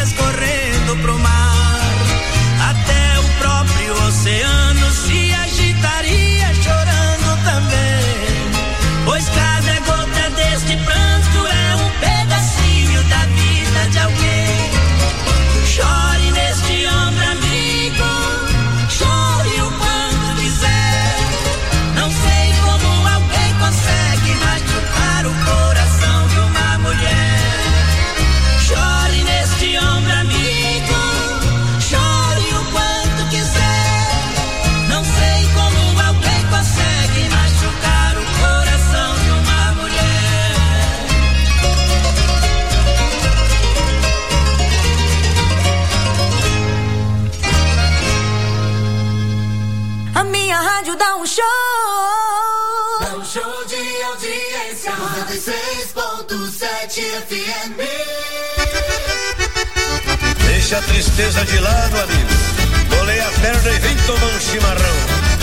dias correndo pro mar. Até o próprio oceano se agitaria chorando também, pois cada gota deste pranto é um pedacinho da vida de alguém. Chore neste ombro, amigo, chore o quanto quiser. Não sei como alguém consegue machucar o coração de uma mulher. Chore neste ombro, amigo, chore o quanto quiser. Não sei como alguém consegue machucar o coração de uma mulher. A minha rádio dá um show. Dá um show de audiência. 96.7 FM. Deixa a tristeza de lado, amigo. Bolei a perna e vem tomar um chimarrão.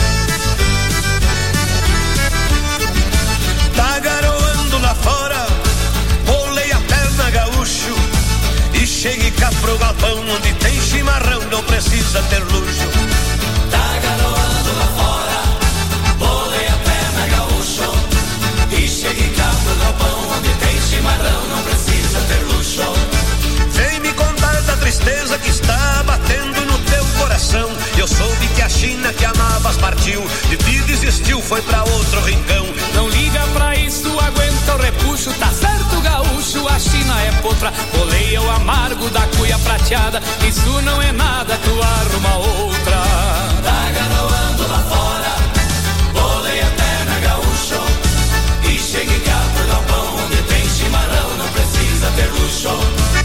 Tá garoando lá fora, bolei a perna, gaúcho. E chegue cá pro galpão onde tem chimarrão, não precisa ter luxo. Tá garoando lá fora, bolei a perna, gaúcho. E chegue cá pro galpão onde tem chimarrão, não precisa ter luxo. Vem me contar da tristeza que está batendo no teu coração. Eu soube que a China que amavas partiu, de ti desistiu, foi pra outro rincão. Não liga pra isso, aguenta o repuxo. Tá certo, gaúcho, a China é potra. Boleia o amargo da cuia prateada. Isso não é nada, tu arruma outra. Tá garoando lá fora, bolei a perna, gaúcho. E chegue cá pro galpão onde tem chimarrão, não precisa ter luxo.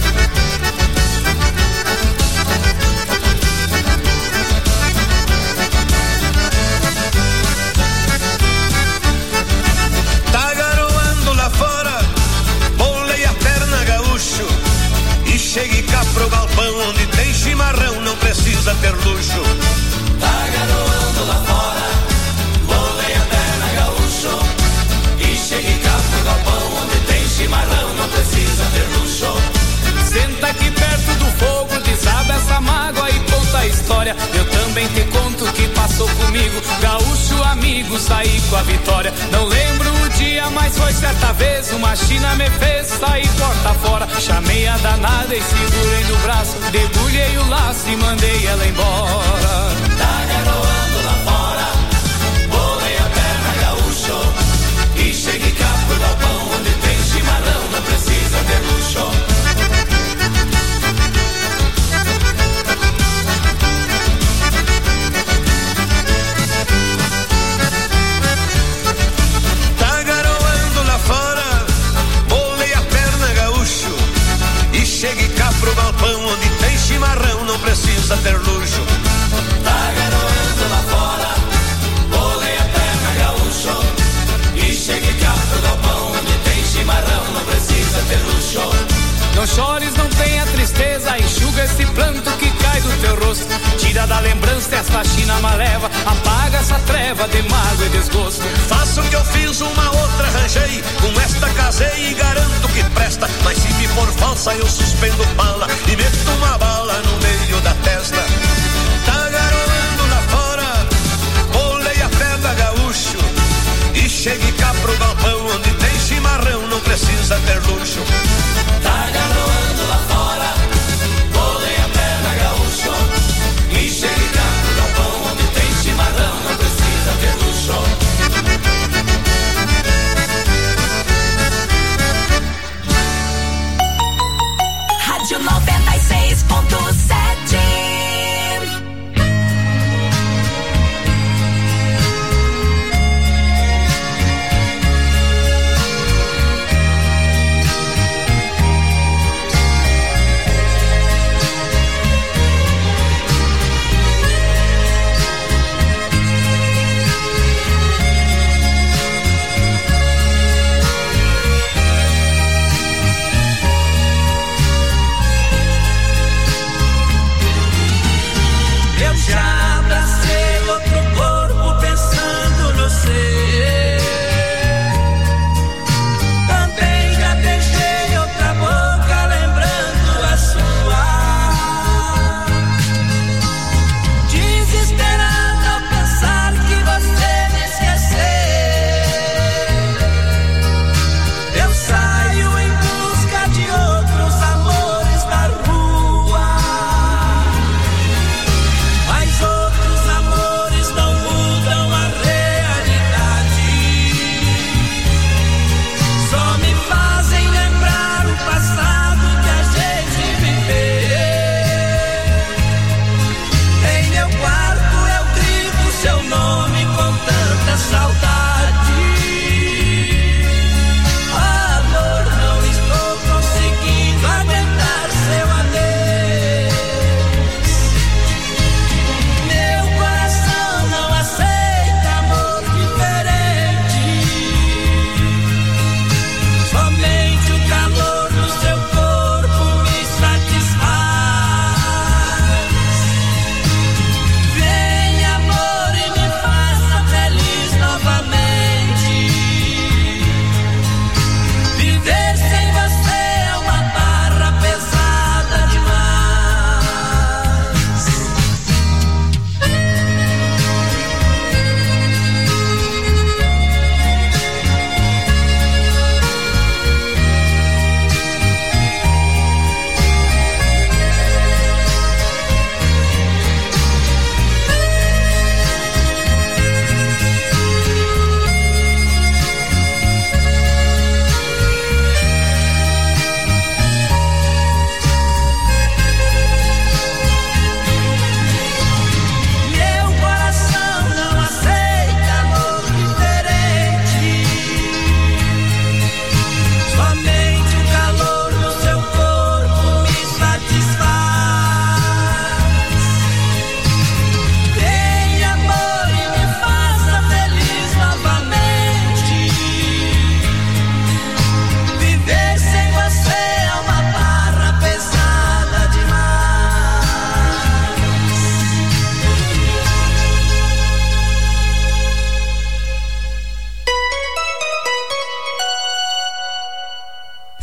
Tá garoando lá fora, bolei a perna, gaúcho. E chegue cá pro galpão onde tem chimarrão, não precisa ter luxo. Tá garoando lá fora, bolei a perna, gaúcho. E chegue cá pro galpão onde tem chimarrão, não precisa ter luxo. Senta aqui perto do fogo, desaba essa mágoa e conta a história. Eu também te conto o que passou comigo. Gaúcho amigo, saí com a vitória. Não lembro o dia, mas foi certa vez. Uma China me fez sair porta fora. Chamei a danada e segurei no braço. Debulhei o laço e mandei ela embora. Tá garoando lá fora, bolei a perna, gaúcho. E chegue cá pro galpão onde tem chimarrão, não precisa ter luxo. Tá garoando lá fora, bolei a perna, gaúcho. E chegue cá pro galpão onde tem chimarrão, não precisa ter luxo. Tá garoando lá fora, bolei a perna, gaúcho. E chegue cá pro galpão onde tem chimarrão, não precisa ter luxo. Não chores, não tenha tristeza, enxuga esse pranto que cai do teu rosto. Tira da lembrança essa China maleva, apaga essa treva de mágoa e desgosto. Faço o que eu fiz, uma outra arranjei, com esta casei e garanto que presta. Mas se me for falsa eu suspendo bala e meto uma bala no meio da testa. Tá garoando lá fora, bolei a perna, gaúcho. E chegue cá pro galpão onde tem chimarrão, não precisa ter luxo. Tá garoando lá fora, bolei a perna, gaúcho. E chegue cá pro galpão onde tem chimarrão, não precisa ter luxo. Rádio 96.7.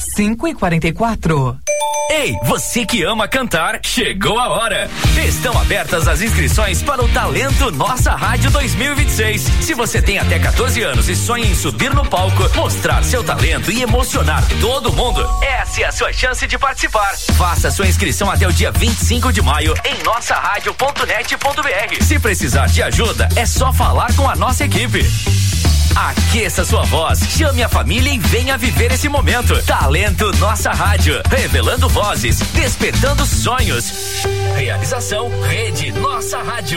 5h44. Ei, você que ama cantar, chegou a hora! Estão abertas as inscrições para o Talento Nossa Rádio 2026. Se você tem até 14 anos e sonha em subir no palco, mostrar seu talento e emocionar todo mundo, essa é a sua chance de participar. Faça sua inscrição até o dia 25 de maio em nossaradio.net.br. Se precisar de ajuda, é só falar com a nossa equipe. Aqueça sua voz, chame a família e venha viver esse momento. Talento Nossa Rádio, revelando vozes, despertando sonhos. Realização Rede Nossa Rádio.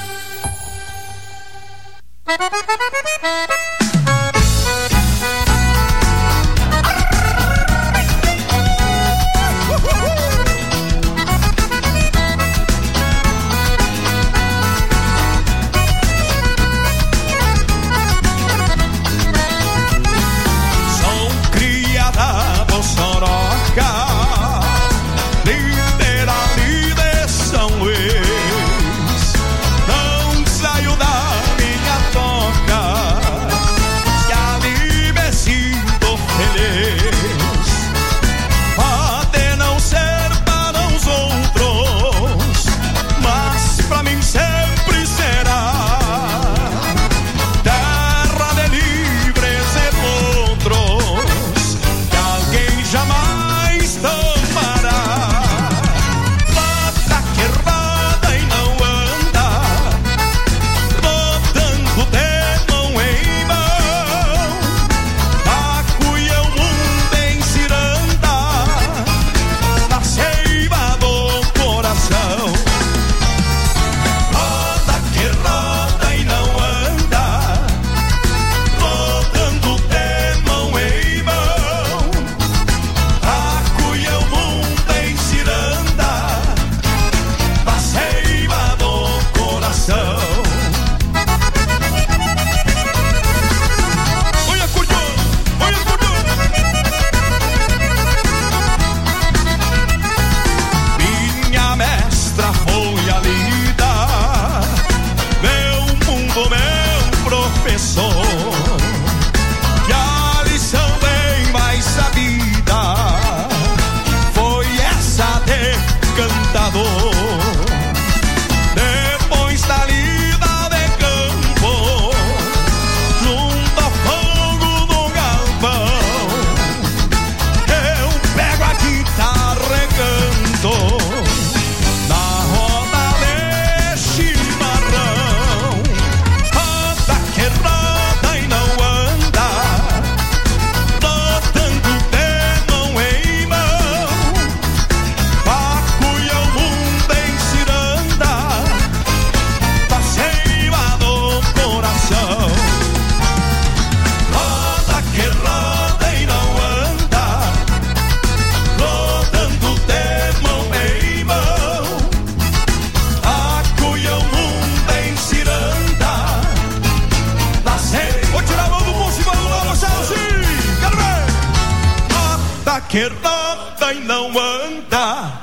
que roda e não anda,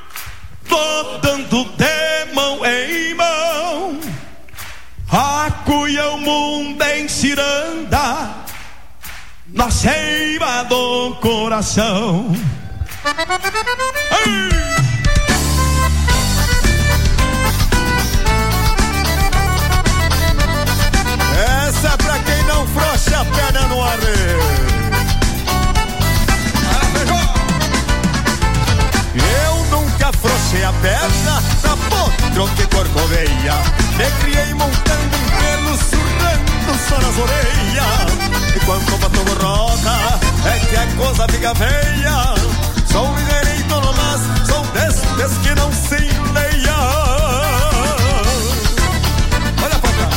rodando de mão em mão, acuia o mundo em ciranda, na seiva do coração. Essa é pra quem não frouxa a perna no arreio. Eu nunca afrouxei a perna pra potro que corcoveia. Me criei montando em pelo, surrando só nas orelhas. E quando o batom roda, é que a coisa fica feia. Sou um direito nomás, sou destes que não se enleia. Olha pra cá.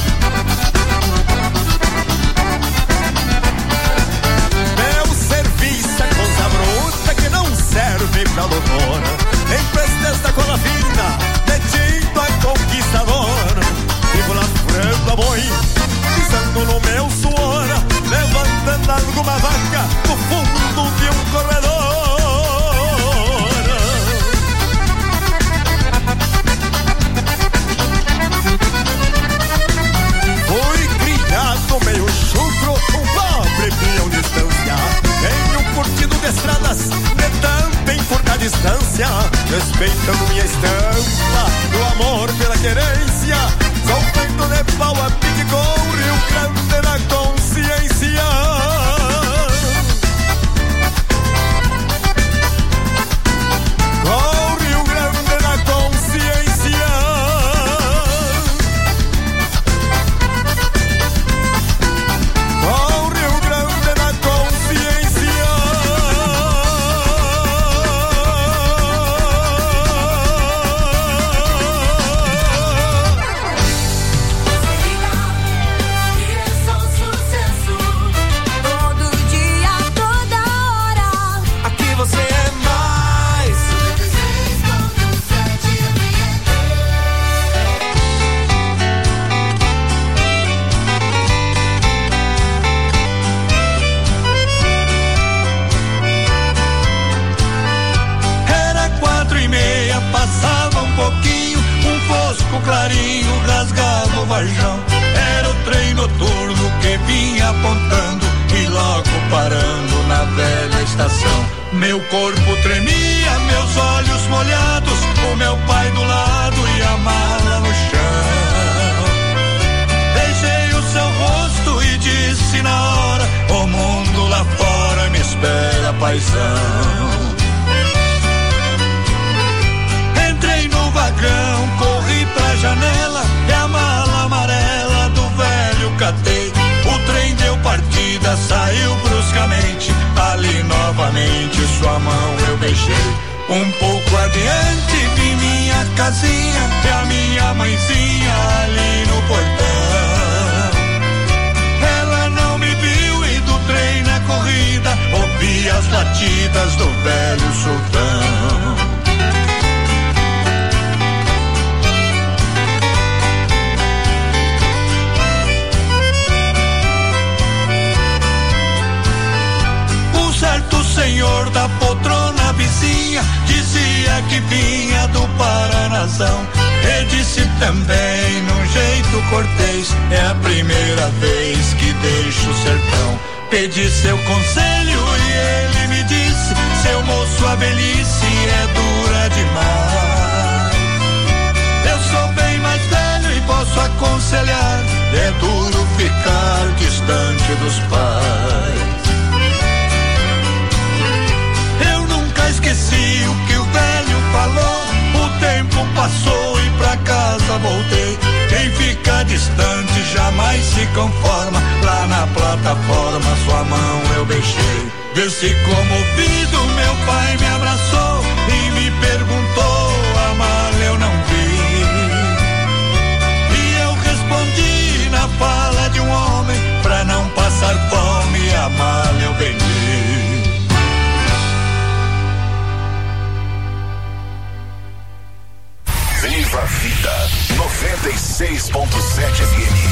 Meu serviço é coisa bruta que não serve pra doutora. Em prestez da cola fina, metido a conquistador. Vivo lavrando a boi, pisando no meu suor, levantando alguma vaca no fundo de um corredor. Fui criado meio chucro, um pobre peão de distância. Tenho curtido de estrada respeitando minha estampa do amor pela querência. Sou feito de pau a pique com o Rio Grande na consciência. Com o Rio Grande na consciência. Com o Rio Grande na consciência. Clarinho rasgava o varjão. Era o trem noturno que vinha apontando e logo parando na velha estação. Meu corpo tremia, meus olhos molhados, o meu pai do lado e a mala no chão. Beijei o seu rosto e disse na hora: o mundo lá fora me espera, paizão. Entrei no vagão, corri pra janela e a mala amarela do velho catei. O trem deu partida, saiu bruscamente. Ali novamente sua mão eu beijei. Um pouco adiante vi minha casinha e a minha mãezinha ali no portão. Ela não me viu e do trem na corrida ouvi as latidas do velho sultão. Certo senhor da poltrona vizinha dizia que vinha do Paranazão. E disse também num jeito cortês: é a primeira vez que deixo o sertão. Pedi seu conselho e ele me disse: seu moço, a velhice é dura demais. Eu sou bem mais velho e posso aconselhar: é duro ficar distante dos pais. Esqueci o que o velho falou. O tempo passou e pra casa voltei. Quem fica distante jamais se conforma. Lá na plataforma sua mão eu beijei. Desci comovido, meu pai me abraçou e me perguntou: a mala eu não vi. E eu respondi na fala de um homem: pra não passar fome a mala eu vendi. Viva a Vida 96.7 FM.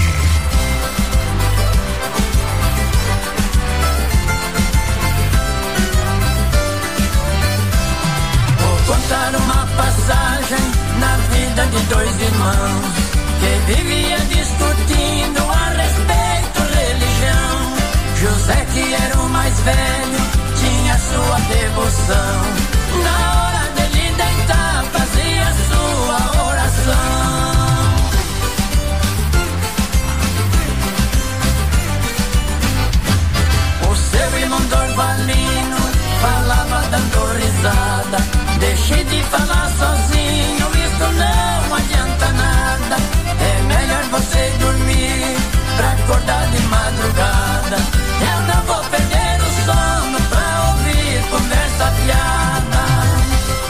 Vou contar uma passagem na vida de dois irmãos que vivia discutindo a respeito religião. José, que era o mais velho, tinha sua devoção. Na hora dele deitar, fazia sua oração. O seu irmão Dorvalino falava dando risada: deixe de falar sozinho, isto não adianta nada. É melhor você dormir pra acordar de madrugada. Eu não vou perder o sono pra ouvir conversa fiada.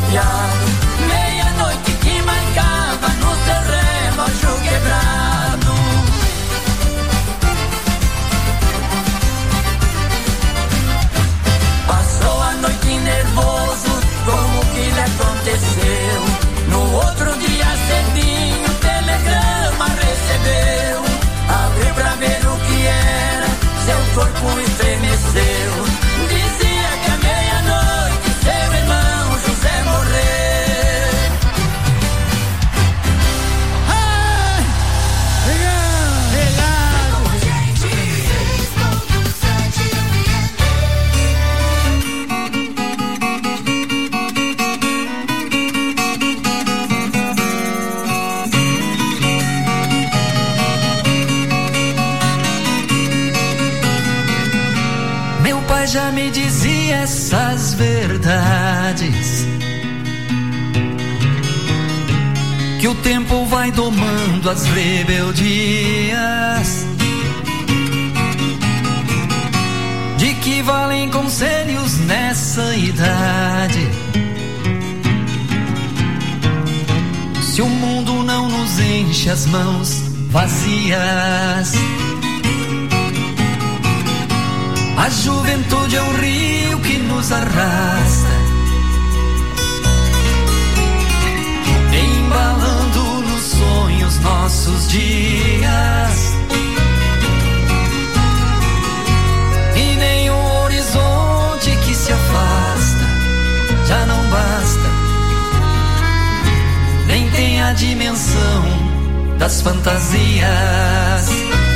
piano. Meia-noite que marcava no seu relógio quebrado. Passou a noite nervoso, como que lhe aconteceu? No outro dia cedinho, o telegrama recebeu. Abriu pra ver o que era, seu corpo estremeceu. Dizia que à meia-noite seu irmão José morreu. Ai, Meu pai já me dizia essas verdades, que o tempo vai domando as rebeldias, de que valem conselhos nessa idade. Se o mundo não nos enche as mãos vazias, a juventude é um rio que nos arrasta, embalando nos sonhos nossos dias. E nenhum horizonte que se afasta já não basta, nem tem a dimensão das fantasias.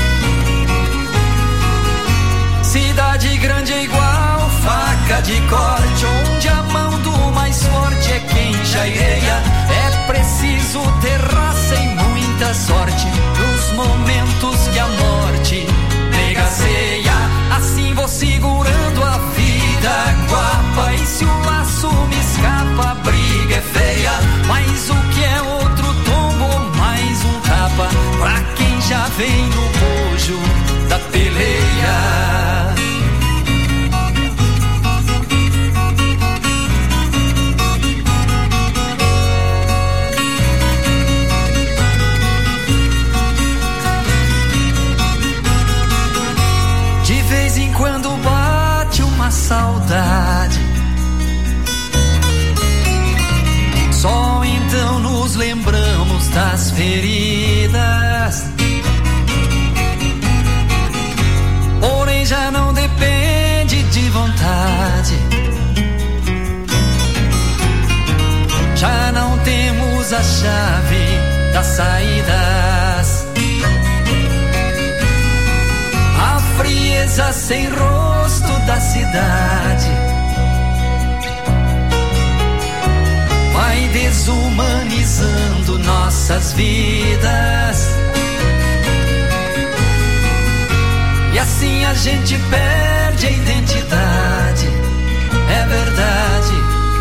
Cidade grande é igual faca de corte, onde a mão do mais forte é quem jaireia. É preciso ter raça e muita sorte nos momentos que a morte negaceia. Assim vou segurando a vida guapa, e se o laço me escapa, a briga é feia. Mas o que é outro tombo, mais um tapa, pra quem já vem no bojo da peleia. Saudade, só então nos lembramos das feridas. Porém já não depende de vontade, já não temos a chave das saídas. A frieza sem rosto da cidade vai desumanizando nossas vidas, e assim a gente perde a identidade. É verdade,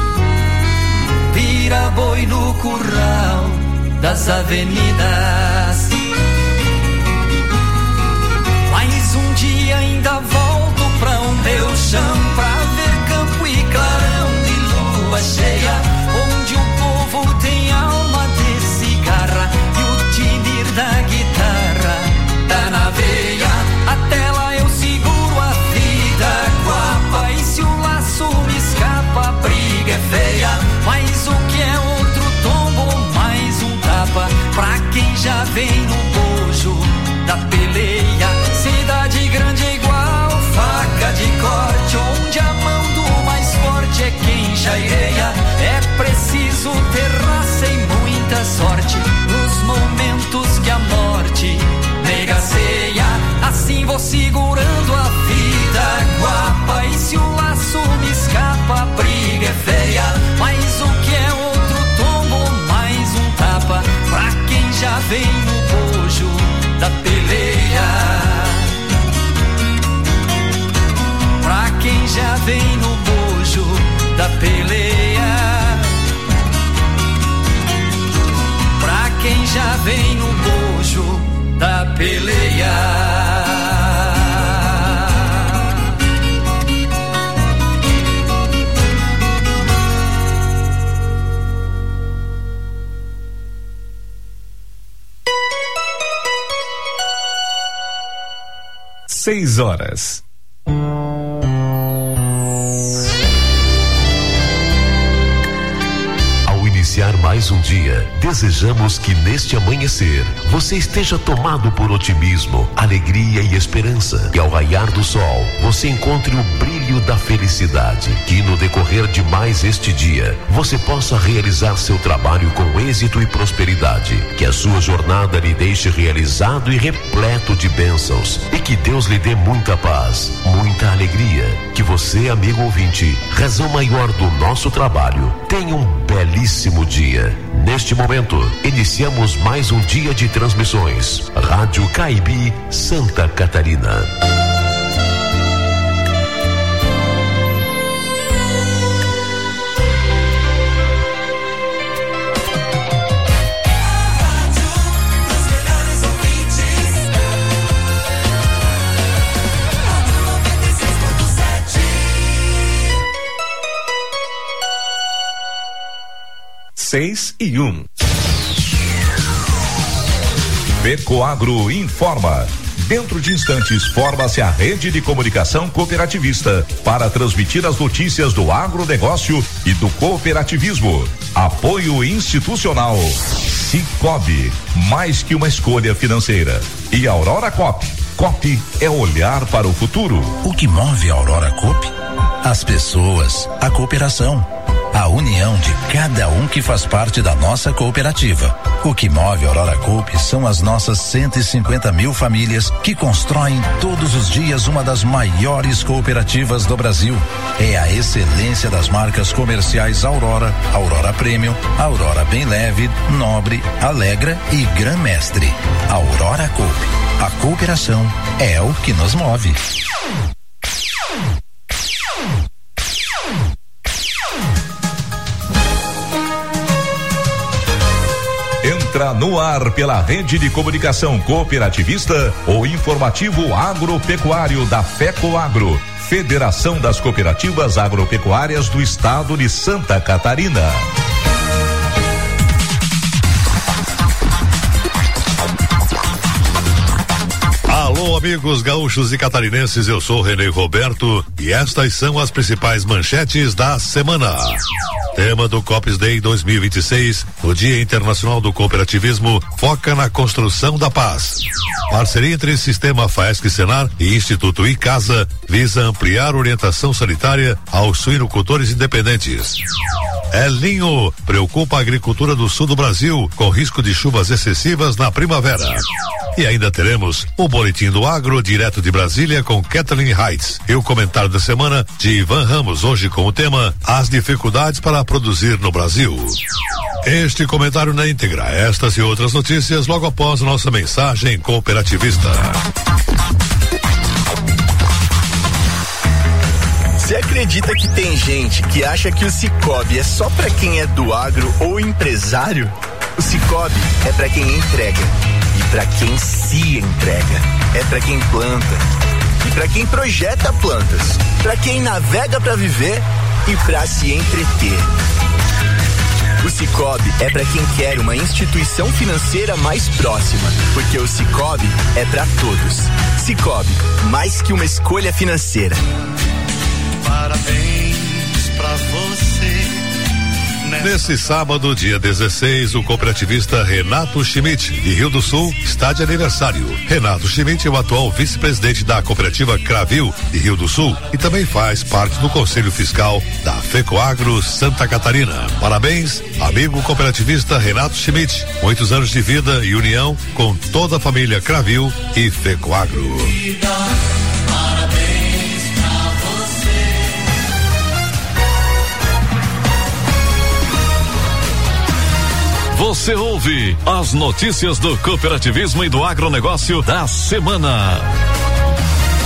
vira boi no curral das avenidas. Mas um dia ainda volto pra o meu chão, pra ver campo e clarão e lua cheia, onde o povo tem alma de cigarra e o tinir da guitarra tá na veia. Até lá eu seguro a vida guapa, e se o laço me escapa, a briga é feia. Mas o que é outro tombo, mais um tapa, pra quem já vê 6 horas. Iniciar mais um dia, desejamos que neste amanhecer você esteja tomado por otimismo, alegria e esperança, e ao raiar do sol você encontre o brilho da felicidade, que no decorrer de mais este dia você possa realizar seu trabalho com êxito e prosperidade, que a sua jornada lhe deixe realizado e repleto de bênçãos, e que Deus lhe dê muita paz, muita alegria, que você, amigo ouvinte, razão maior do nosso trabalho, tenha um belíssimo dia. Neste momento, iniciamos mais um dia de transmissões. Rádio Caibi, Santa Catarina. Seis e 1. Fecoagro informa. Dentro de instantes, forma-se a rede de comunicação cooperativista para transmitir as notícias do agronegócio e do cooperativismo. Apoio institucional. Cicobi, mais que uma escolha financeira. E Aurora Coop. Coop é olhar para o futuro. O que move a Aurora Coop? As pessoas, a cooperação. A união de cada um que faz parte da nossa cooperativa. O que move a Aurora Coop são as nossas 150 mil famílias que constroem todos os dias uma das maiores cooperativas do Brasil. É a excelência das marcas comerciais Aurora, Aurora Premium, Aurora Bem Leve, Nobre, Alegra e Gran Mestre. Aurora Coop. A cooperação é o que nos move. Entra no ar pela rede de comunicação cooperativista o informativo agropecuário da Fecoagro, Federação das Cooperativas Agropecuárias do Estado de Santa Catarina. Alô, amigos gaúchos e catarinenses, eu sou Renê Roberto e estas são as principais manchetes da semana. Tema do Coops Day 2026, o Dia Internacional do Cooperativismo, foca na construção da paz. Parceria entre Sistema Faesc-Senar e Instituto Icasa visa ampliar orientação sanitária aos suinocultores independentes. El Ninho preocupa a agricultura do sul do Brasil, com risco de chuvas excessivas na primavera. E ainda teremos o Boletim do Agro, direto de Brasília, com Kathleen Heights. E o comentário da semana de Ivan Ramos, hoje com o tema As dificuldades para produzir no Brasil. Este comentário na íntegra, estas e outras notícias logo após a nossa mensagem cooperativista. Você acredita que tem gente que acha que o Cicobi é só pra quem é do agro ou empresário? O Cicobi é pra quem entrega e pra quem se entrega. É pra quem planta e pra quem projeta plantas, pra quem navega pra viver e pra se entreter. O Cicobi é pra quem quer uma instituição financeira mais próxima, porque o Cicobi é pra todos. Cicobi, mais que uma escolha financeira. Parabéns pra você. Nesse sábado, dia 16, o cooperativista Renato Schmidt, de Rio do Sul, está de aniversário. Renato Schmidt é o atual vice-presidente da cooperativa Cravil, de Rio do Sul, e também faz parte do Conselho Fiscal da Fecoagro Santa Catarina. Parabéns, amigo cooperativista Renato Schmidt. Muitos anos de vida e união com toda a família Cravil e Fecoagro. Você ouve as notícias do cooperativismo e do agronegócio da semana.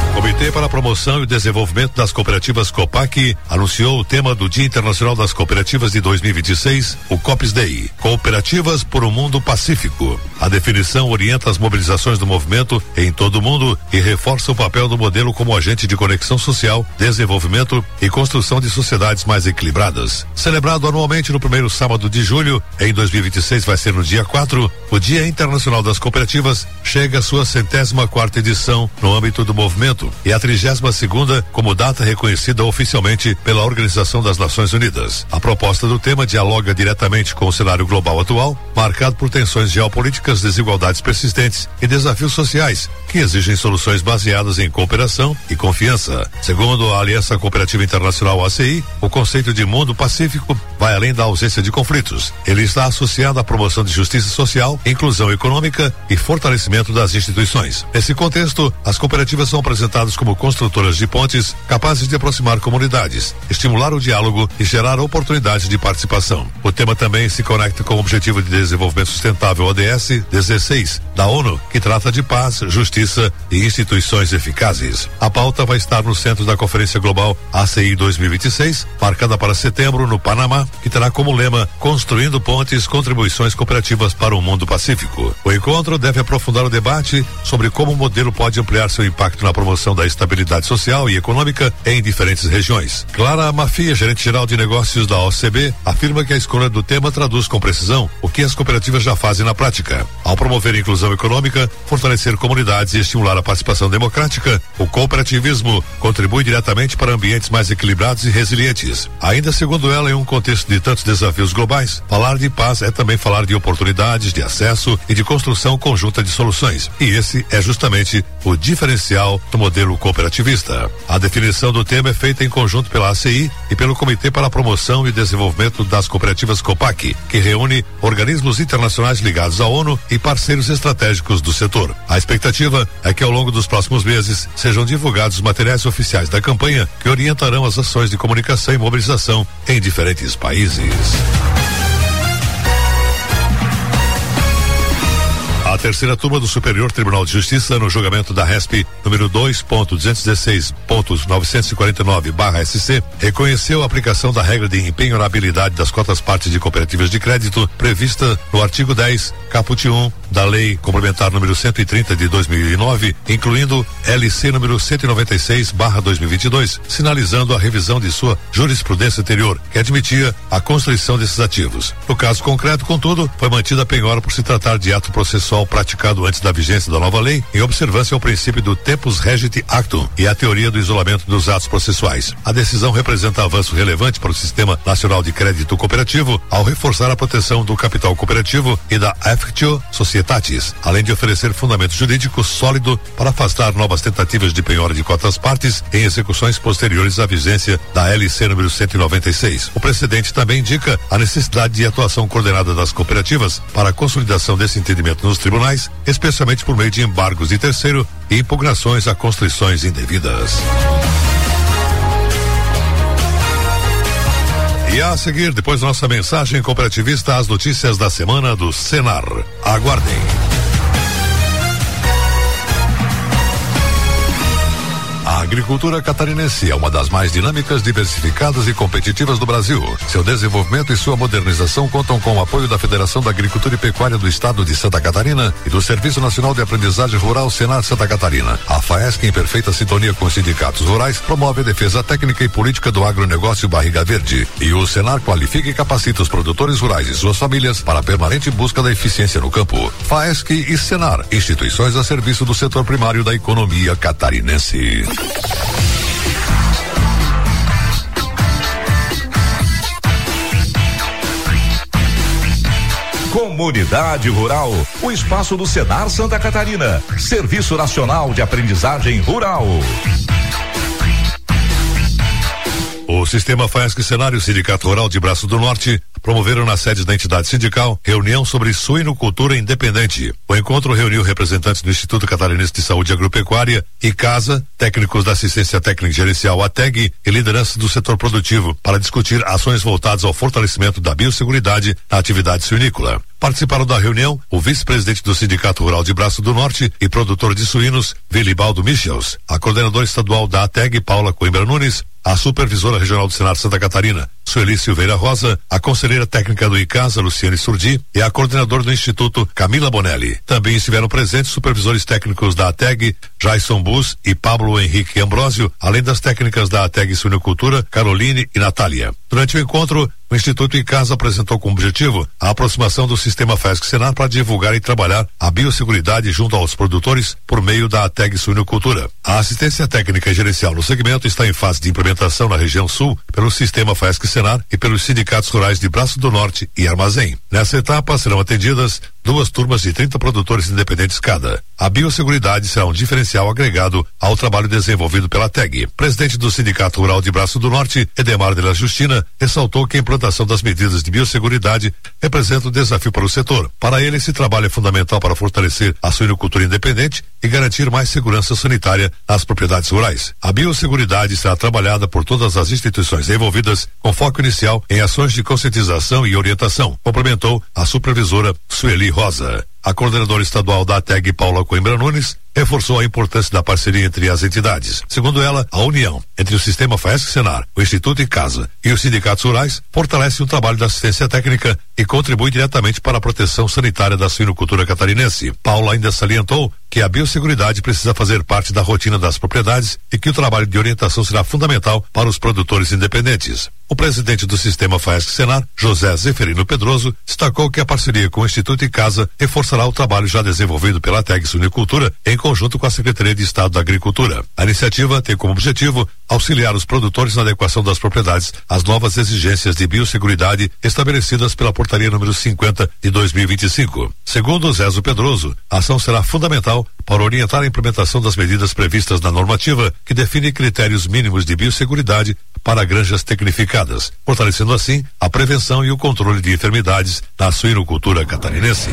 Comitê para a Promoção e Desenvolvimento das Cooperativas COPAC anunciou o tema do Dia Internacional das Cooperativas de 2026, o COPS Day, Cooperativas por um Mundo Pacífico. A definição orienta as mobilizações do movimento em todo o mundo e reforça o papel do modelo como agente de conexão social, desenvolvimento e construção de sociedades mais equilibradas. Celebrado anualmente no primeiro sábado de julho, em 2026 vai ser no dia 4, o Dia Internacional das Cooperativas chega à sua 104ª edição no âmbito do movimento e a 32ª como data reconhecida oficialmente pela Organização das Nações Unidas. A proposta do tema dialoga diretamente com o cenário global atual, marcado por tensões geopolíticas, desigualdades persistentes e desafios sociais que exigem soluções baseadas em cooperação e confiança. Segundo a Aliança Cooperativa Internacional ACI, o conceito de mundo pacífico vai além da ausência de conflitos. Ele está associado à promoção de justiça social, inclusão econômica e fortalecimento das instituições. Nesse contexto, as cooperativas são apresentadas como construtoras de pontes capazes de aproximar comunidades, estimular o diálogo e gerar oportunidades de participação. O tema também se conecta com o Objetivo de Desenvolvimento Sustentável ODS 16 da ONU, que trata de paz, justiça e instituições eficazes. A pauta vai estar no centro da Conferência Global ACI 2026, marcada para setembro no Panamá, que terá como lema Construindo Pontes, Contribuições Cooperativas para um Mundo Pacífico. O encontro deve aprofundar o debate sobre como o modelo pode ampliar seu impacto na promoção da estabilidade social e econômica em diferentes regiões. Clara Mafia, gerente-geral de negócios da OCB, afirma que a escolha do tema traduz com precisão o que as cooperativas já fazem na prática. Ao promover a inclusão econômica, fortalecer comunidades e estimular a participação democrática, o cooperativismo contribui diretamente para ambientes mais equilibrados e resilientes. Ainda segundo ela, em um contexto de tantos desafios globais, falar de paz é também falar de oportunidades, de acesso e de construção conjunta de soluções. E esse é justamente o diferencial do modelo cooperativista. A definição do tema é feita em conjunto pela ACI e pelo Comitê para a Promoção e Desenvolvimento das Cooperativas COPAC, que reúne organismos internacionais ligados à ONU e parceiros estratégicos do setor. A expectativa é que ao longo dos próximos meses sejam divulgados os materiais oficiais da campanha que orientarão as ações de comunicação e mobilização em diferentes países. A terceira turma do Superior Tribunal de Justiça, no julgamento da RESP número 2.216.949/SC, reconheceu a aplicação da regra de empenhorabilidade das cotas partes de cooperativas de crédito prevista no artigo 10, caput 1 da Lei Complementar número 130 de 2009, incluindo LC número 196/2022, sinalizando a revisão de sua jurisprudência anterior, que admitia a constituição desses ativos. No caso concreto, contudo, foi mantida a penhora por se tratar de ato processual praticado antes da vigência da nova lei, em observância ao princípio do tempus regit actum e à teoria do isolamento dos atos processuais. A decisão representa avanço relevante para o Sistema Nacional de Crédito Cooperativo ao reforçar a proteção do capital cooperativo e da Affectio Societatis, além de oferecer fundamento jurídico sólido para afastar novas tentativas de penhora de cotas partes em execuções posteriores à vigência da LC número 196. O precedente também indica a necessidade de atuação coordenada das cooperativas para a consolidação desse entendimento nos tribunais, especialmente por meio de embargos de terceiro e impugnações a constrições indevidas. E a seguir, depois da nossa mensagem cooperativista, as notícias da semana do Senar. Aguardem. A agricultura catarinense é uma das mais dinâmicas, diversificadas e competitivas do Brasil. Seu desenvolvimento e sua modernização contam com o apoio da Federação da Agricultura e Pecuária do Estado de Santa Catarina e do Serviço Nacional de Aprendizagem Rural Senar Santa Catarina. A FAESC, em perfeita sintonia com os sindicatos rurais, promove a defesa técnica e política do agronegócio Barriga Verde. E o Senar qualifica e capacita os produtores rurais e suas famílias para a permanente busca da eficiência no campo. FAESC e Senar, instituições a serviço do setor primário da economia catarinense. Comunidade Rural, o espaço do Senar Santa Catarina, Serviço Nacional de Aprendizagem Rural. O Sistema Faesc Senar e o Sindicato Rural de Braço do Norte promoveram na sede da entidade sindical reunião sobre suinocultura independente. O encontro reuniu representantes do Instituto Catarinense de Saúde Agropecuária e CASA, técnicos da Assistência Técnica Gerencial ATEG e lideranças do setor produtivo para discutir ações voltadas ao fortalecimento da biosseguridade na atividade suinícola. Participaram da reunião o vice-presidente do Sindicato Rural de Braço do Norte e produtor de suínos, Vilibaldo Michels, a coordenadora estadual da ATEG, Paula Coimbra Nunes, a supervisora regional do Senado Santa Catarina, Sueli Silveira Rosa, a conselheira técnica do ICASA, Luciane Surdi, e a coordenadora do Instituto, Camila Bonelli. Também estiveram presentes supervisores técnicos da ATEG, Jason Bus e Pablo Henrique Ambrosio, além das técnicas da ATEG Suinocultura, Caroline e Natália. Durante o encontro, o Instituto ICASA apresentou como objetivo a aproximação do Sistema Faesc Senar para divulgar e trabalhar a biosseguridade junto aos produtores por meio da ATEG Suinocultura. A assistência técnica e gerencial no segmento está em fase de implementação na região sul pelo Sistema Faesc Senar e pelos sindicatos rurais de Braço do Norte e Armazém. Nessa etapa serão atendidas 2 turmas de 30 produtores independentes cada. A biosseguridade será um diferencial agregado ao trabalho desenvolvido pela ATEG. Presidente do Sindicato Rural de Braço do Norte, Edemar de la Justina, ressaltou que a implantação das medidas de biosseguridade representa um desafio para o setor. Para ele, esse trabalho é fundamental para fortalecer a suinocultura independente e garantir mais segurança sanitária nas propriedades rurais. A biosseguridade será trabalhada por todas as instituições envolvidas, com foco inicial em ações de conscientização e orientação, complementou a supervisora Sueli Rosa. A coordenadora estadual da ATEG, Paula Coimbra Nunes, reforçou a importância da parceria entre as entidades. Segundo ela, a união entre o Sistema Faesc Senar, o Instituto ICASA e os sindicatos rurais fortalece o trabalho da assistência técnica e contribui diretamente para a proteção sanitária da suinocultura catarinense. Paula ainda salientou que a biosseguridade precisa fazer parte da rotina das propriedades e que o trabalho de orientação será fundamental para os produtores independentes. O presidente do Sistema Faesc Senar, José Zeferino Pedroso, destacou que a parceria com o Instituto ICASA reforçará o trabalho já desenvolvido pela ATEG Suinocultura em conjunto com a Secretaria de Estado da Agricultura. A iniciativa tem como objetivo auxiliar os produtores na adequação das propriedades às novas exigências de biosseguridade estabelecidas pela Portaria número 50 de 2025. Segundo Zezo Pedroso, a ação será fundamental para orientar a implementação das medidas previstas na normativa que define critérios mínimos de biosseguridade para granjas tecnificadas, fortalecendo assim a prevenção e o controle de enfermidades na suinocultura catarinense.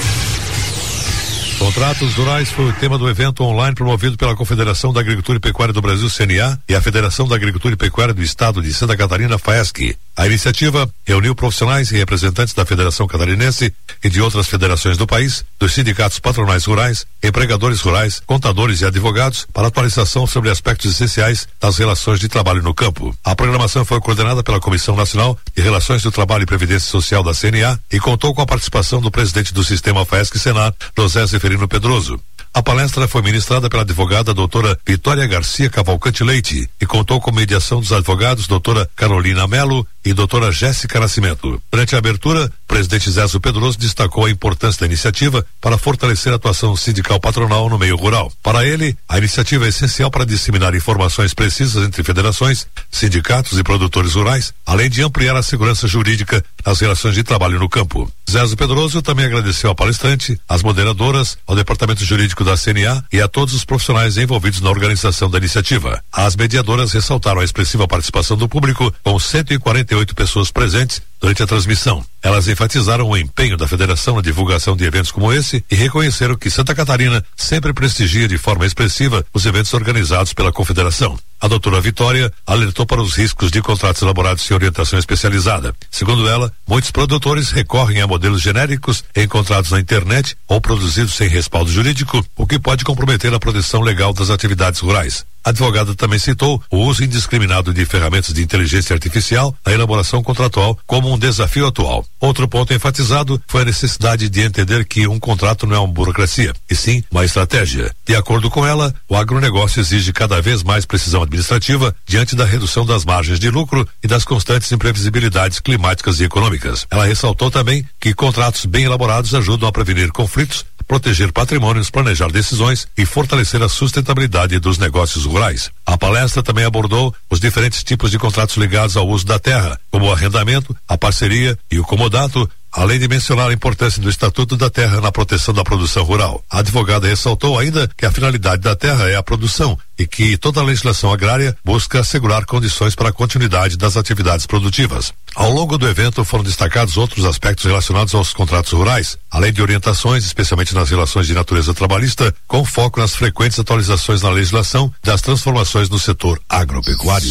Contratos rurais foi o tema do evento online promovido pela Confederação da Agricultura e Pecuária do Brasil, CNA, e a Federação da Agricultura e Pecuária do Estado de Santa Catarina, FAESC. A iniciativa reuniu profissionais e representantes da Federação Catarinense e de outras federações do país, dos sindicatos patronais rurais, empregadores rurais, contadores e advogados para atualização sobre aspectos essenciais das relações de trabalho no campo. A programação foi coordenada pela Comissão Nacional de Relações do Trabalho e Previdência Social da CNA e contou com a participação do presidente do Sistema Faesc Senar, José Zeferino Pedroso. A palestra foi ministrada pela advogada doutora Vitória Garcia Cavalcante Leite e contou com mediação dos advogados doutora Carolina Melo e doutora Jéssica Nascimento. Durante a abertura, o presidente Zezo Pedroso destacou a importância da iniciativa para fortalecer a atuação sindical patronal no meio rural. Para ele, a iniciativa é essencial para disseminar informações precisas entre federações, sindicatos e produtores rurais, além de ampliar a segurança jurídica nas relações de trabalho no campo. Zezo Pedroso também agradeceu ao palestrante, às moderadoras, ao departamento jurídico da CNA e a todos os profissionais envolvidos na organização da iniciativa. As mediadoras ressaltaram a expressiva participação do público, com 148 pessoas presentes durante a transmissão. Elas enfatizaram o empenho da federação na divulgação de eventos como esse e reconheceram que Santa Catarina sempre prestigia de forma expressiva os eventos organizados pela confederação. A doutora Vitória alertou para os riscos de contratos elaborados sem orientação especializada. Segundo ela, muitos produtores recorrem a modelos genéricos encontrados na internet ou produzidos sem respaldo jurídico, o que pode comprometer a proteção legal das atividades rurais. A advogada também citou o uso indiscriminado de ferramentas de inteligência artificial na elaboração contratual como um desafio atual. Outro ponto enfatizado foi a necessidade de entender que um contrato não é uma burocracia, e sim uma estratégia. De acordo com ela, o agronegócio exige cada vez mais precisão administrativa diante da redução das margens de lucro e das constantes imprevisibilidades climáticas e econômicas. Ela ressaltou também que contratos bem elaborados ajudam a prevenir conflitos, proteger patrimônios, planejar decisões e fortalecer a sustentabilidade dos negócios rurais. A palestra também abordou os diferentes tipos de contratos ligados ao uso da terra, como o arrendamento, a parceria e o comodato, além de mencionar a importância do Estatuto da Terra na proteção da produção rural. A advogada ressaltou ainda que a finalidade da terra é a produção e que toda a legislação agrária busca assegurar condições para a continuidade das atividades produtivas. Ao longo do evento foram destacados outros aspectos relacionados aos contratos rurais, além de orientações, especialmente nas relações de natureza trabalhista, com foco nas frequentes atualizações na legislação das transformações no setor agropecuário.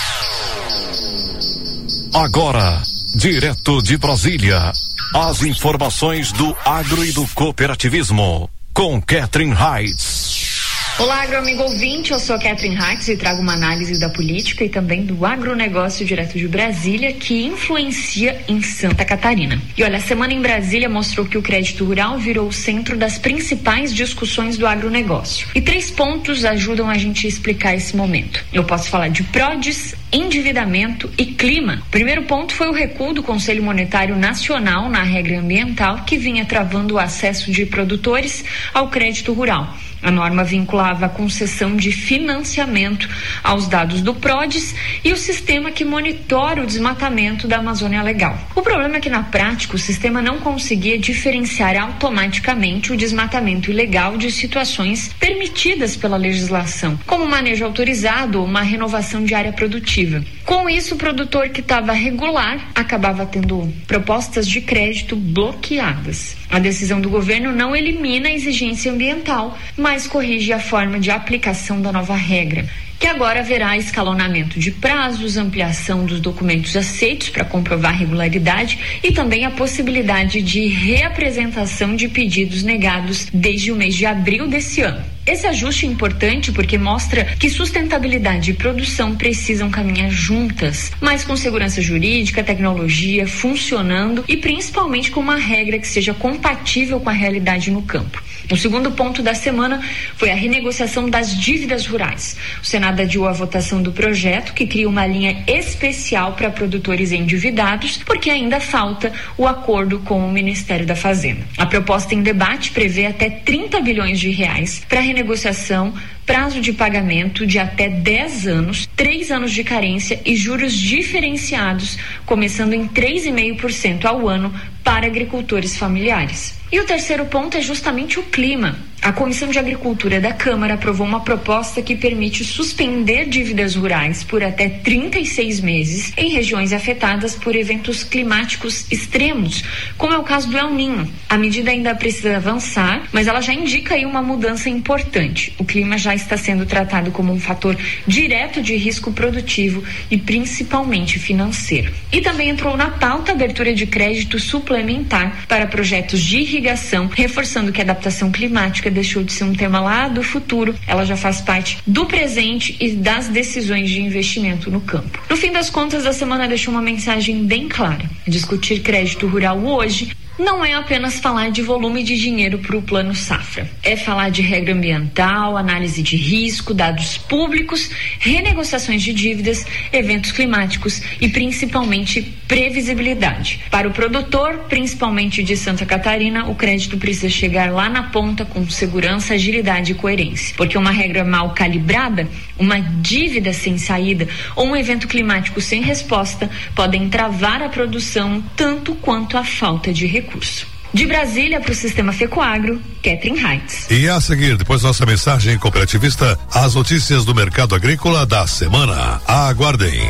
Agora, direto de Brasília, as informações do agro e do cooperativismo, com Catherine Heitz. Olá, agroamigo ouvinte, eu sou a Catherine Heitz e trago uma análise da política e também do agronegócio direto de Brasília, que influencia em Santa Catarina. E olha, a semana em Brasília mostrou que o crédito rural virou o centro das principais discussões do agronegócio. E 3 pontos ajudam a gente a explicar esse momento. Eu posso falar de PRODES, endividamento e clima. O primeiro ponto foi o recuo do Conselho Monetário Nacional na regra ambiental, que vinha travando o acesso de produtores ao crédito rural. A norma vinculava a concessão de financiamento aos dados do PRODES e o sistema que monitora o desmatamento da Amazônia Legal. O problema é que, na prática, o sistema não conseguia diferenciar automaticamente o desmatamento ilegal de situações permitidas pela legislação, como manejo autorizado ou uma renovação de área produtiva. Com isso, o produtor que estava regular acabava tendo propostas de crédito bloqueadas. A decisão do governo não elimina a exigência ambiental, mas corrige a forma de aplicação da nova regra, que agora haverá escalonamento de prazos, ampliação dos documentos aceitos para comprovar regularidade e também a possibilidade de reapresentação de pedidos negados desde o mês de abril desse ano. Esse ajuste é importante porque mostra que sustentabilidade e produção precisam caminhar juntas, mas com segurança jurídica, tecnologia funcionando e principalmente com uma regra que seja compatível com a realidade no campo. O segundo ponto da semana foi a renegociação das dívidas rurais. O Senado adiou a votação do projeto, que cria uma linha especial para produtores endividados, porque ainda falta o acordo com o Ministério da Fazenda. A proposta em debate prevê até 30 bilhões de reais para renegociação, prazo de pagamento de até 10 anos, 3 anos de carência e juros diferenciados, começando em 3,5% ao ano para agricultores familiares. E o terceiro ponto é justamente o clima. A Comissão de Agricultura da Câmara aprovou uma proposta que permite suspender dívidas rurais por até 36 meses em regiões afetadas por eventos climáticos extremos, como é o caso do El Niño. A medida ainda precisa avançar, mas ela já indica aí uma mudança importante. O clima já está sendo tratado como um fator direto de risco produtivo e principalmente financeiro. E também entrou na pauta a abertura de crédito suplementar para projetos de irrigação, reforçando que a adaptação climática deixou de ser um tema lá do futuro, ela já faz parte do presente e das decisões de investimento no campo. No fim das contas, a semana deixou uma mensagem bem clara. Discutir crédito rural hoje não é apenas falar de volume de dinheiro para o Plano Safra. É falar de regra ambiental, análise de risco, dados públicos, renegociações de dívidas, eventos climáticos e principalmente previsibilidade. Para o produtor, principalmente de Santa Catarina, o crédito precisa chegar lá na ponta com segurança, agilidade e coerência. Porque uma regra mal calibrada, uma dívida sem saída ou um evento climático sem resposta podem travar a produção tanto quanto a falta de recursos. De Brasília para o Sistema Fecoagro, Catherine Heitz. E a seguir, depois da nossa mensagem cooperativista, as notícias do mercado agrícola da semana. Aguardem.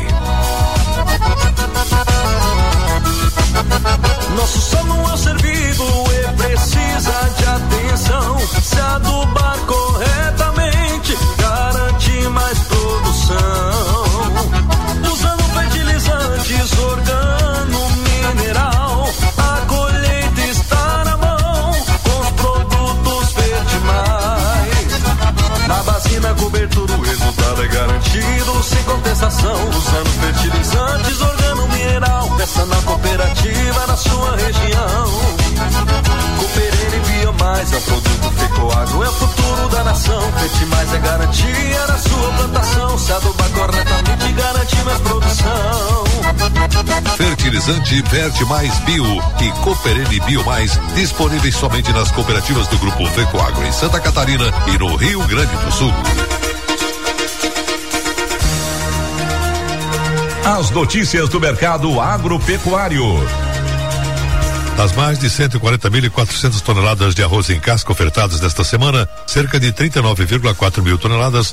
Nosso sol não é servido e precisa de atenção. Se adubar corretamente, garante mais produção. Usando fertilizantes organo mineral, a colheita está na mão com os produtos Fertimais. Na vacina, cobertura, o resultado é garantido sem contestação. Usando fertilizantes organo mineral, peça na cooperativa na sua região. Cooperene Biomais é o produto Fecoagro, é o futuro da nação. Fertimais é garantia na sua plantação. Se adubar corretamente, garante mais produção. Fertilizante Fertimais Bio e Cooperene Biomais, disponíveis somente nas cooperativas do Grupo Fecoagro em Santa Catarina e no Rio Grande do Sul. As notícias do mercado agropecuário. Das mais de 140.400 toneladas de arroz em casca ofertadas nesta semana, cerca de 39,4 mil toneladas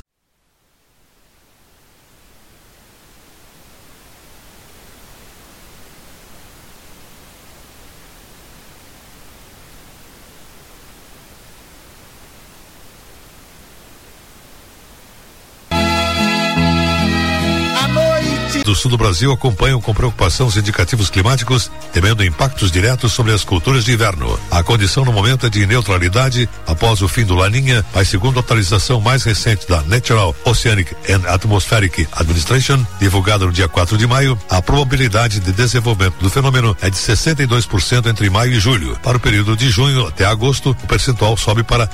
do sul do Brasil acompanham com preocupação os indicativos climáticos, temendo impactos diretos sobre as culturas de inverno. A condição no momento é de neutralidade após o fim do Laninha, mas segundo a atualização mais recente da Natural Oceanic and Atmospheric Administration, divulgada no dia 4 de maio, a probabilidade de desenvolvimento do fenômeno é de 62% entre maio e julho. Para o período de junho até agosto, o percentual sobe para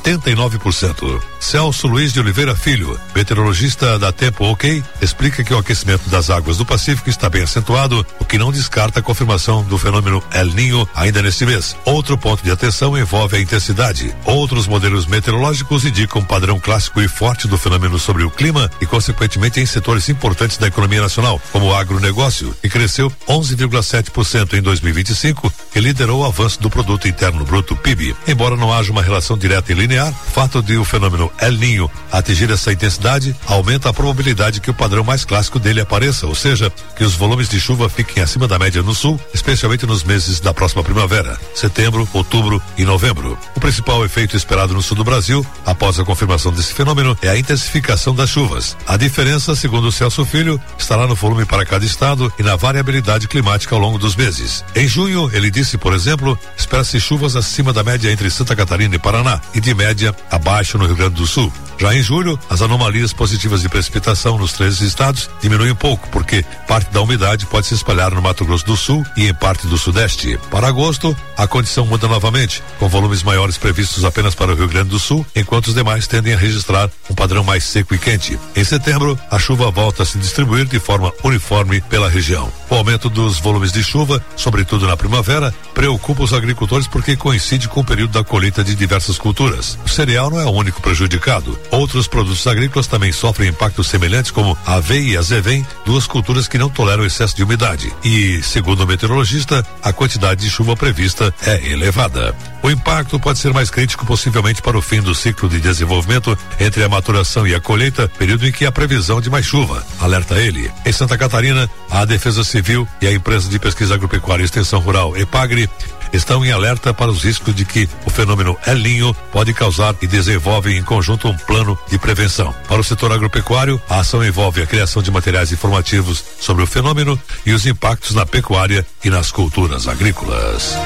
79%. Celso Luiz de Oliveira Filho, meteorologista da Tempo OK, explica que o aquecimento das águas do Pacífico está bem acentuado, o que não descarta a confirmação do fenômeno El Niño ainda neste mês. Outro ponto de atenção envolve a intensidade. Outros modelos meteorológicos indicam um padrão clássico e forte do fenômeno sobre o clima e, consequentemente, em setores importantes da economia nacional, como o agronegócio, que cresceu 11,7% em 2025 e liderou o avanço do Produto Interno Bruto, PIB. Embora não haja uma relação direta e linear, o fato de o fenômeno El Niño atingir essa intensidade aumenta a probabilidade que o padrão mais clássico dele apareça, ou seja, que os volumes de chuva fiquem acima da média no sul, especialmente nos meses da próxima primavera, setembro, outubro e novembro. O principal efeito esperado no sul do Brasil, após a confirmação desse fenômeno, é a intensificação das chuvas. A diferença, segundo o Celso Filho, estará no volume para cada estado e na variabilidade climática ao longo dos meses. Em junho, ele disse, por exemplo, espera-se chuvas acima da média entre Santa Catarina e Paraná e de média abaixo no Rio Grande do Sul. Já em julho, as anomalias positivas de precipitação nos 13 estados diminuem um pouco, porque parte da umidade pode se espalhar no Mato Grosso do Sul e em parte do Sudeste. Para agosto, a condição muda novamente, com volumes maiores previstos apenas para o Rio Grande do Sul, enquanto os demais tendem a registrar um padrão mais seco e quente. Em setembro, a chuva volta a se distribuir de forma uniforme pela região. O aumento dos volumes de chuva, sobretudo na primavera, preocupa os agricultores porque coincide com o período da colheita de diversas culturas. O cereal não é o único prejudicado. Outros produtos agrícolas também sofrem impactos semelhantes, como a aveia e a azevém, duas culturas que não toleram excesso de umidade. E, segundo o meteorologista, a quantidade de chuva prevista é elevada. O impacto pode ser mais crítico possivelmente para o fim do ciclo de desenvolvimento entre a maturação e a colheita, período em que há previsão de mais chuva, alerta ele. Em Santa Catarina, a Defesa Civil e a Empresa de Pesquisa Agropecuária e Extensão Rural, EPAGRE, estão em alerta para os riscos de que o fenômeno El Niño pode causar e desenvolvem em conjunto um plano de prevenção. Para o setor agropecuário, a ação envolve a criação de materiais informativos sobre o fenômeno e os impactos na pecuária e nas culturas agrícolas.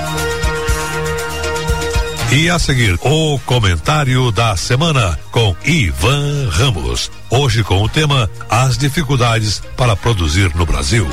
E a seguir, o comentário da semana com Ivan Ramos. Hoje com o tema As dificuldades para produzir no Brasil.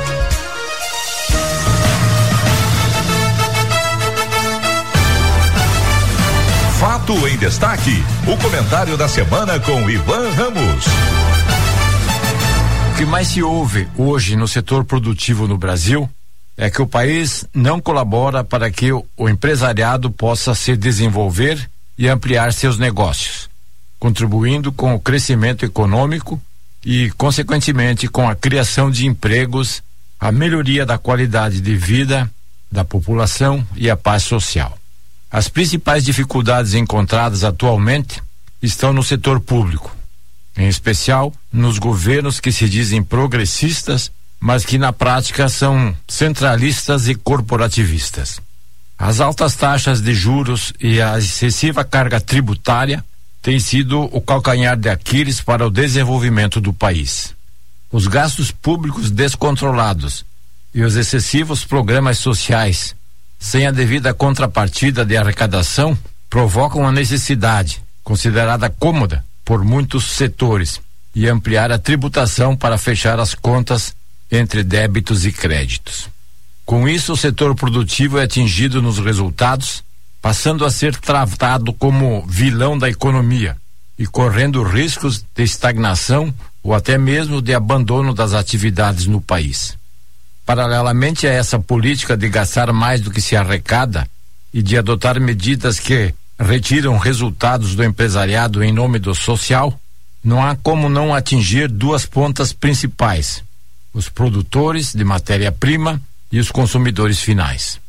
Fato em Destaque, o comentário da semana com Ivan Ramos. O que mais se ouve hoje no setor produtivo no Brasil é que o país não colabora para que o empresariado possa se desenvolver e ampliar seus negócios, contribuindo com o crescimento econômico e, consequentemente, com a criação de empregos, a melhoria da qualidade de vida da população e a paz social. As principais dificuldades encontradas atualmente estão no setor público, em especial nos governos que se dizem progressistas, mas que na prática são centralistas e corporativistas. As altas taxas de juros e a excessiva carga tributária têm sido o calcanhar de Aquiles para o desenvolvimento do país. Os gastos públicos descontrolados e os excessivos programas sociais, sem a devida contrapartida de arrecadação, provocam a necessidade, considerada cômoda por muitos setores, de ampliar a tributação para fechar as contas entre débitos e créditos. Com isso, o setor produtivo é atingido nos resultados, passando a ser tratado como vilão da economia e correndo riscos de estagnação ou até mesmo de abandono das atividades no país. Paralelamente a essa política de gastar mais do que se arrecada e de adotar medidas que retiram resultados do empresariado em nome do social, não há como não atingir duas pontas principais: os produtores de matéria-prima e os consumidores finais.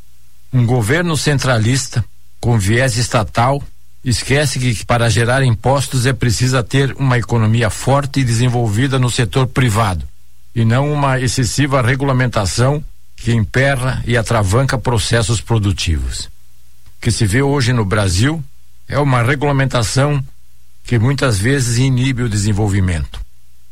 Um governo centralista, com viés estatal, esquece que para gerar impostos é preciso ter uma economia forte e desenvolvida no setor privado, e não uma excessiva regulamentação que emperra e atravanca processos produtivos. O que se vê hoje no Brasil é uma regulamentação que muitas vezes inibe o desenvolvimento.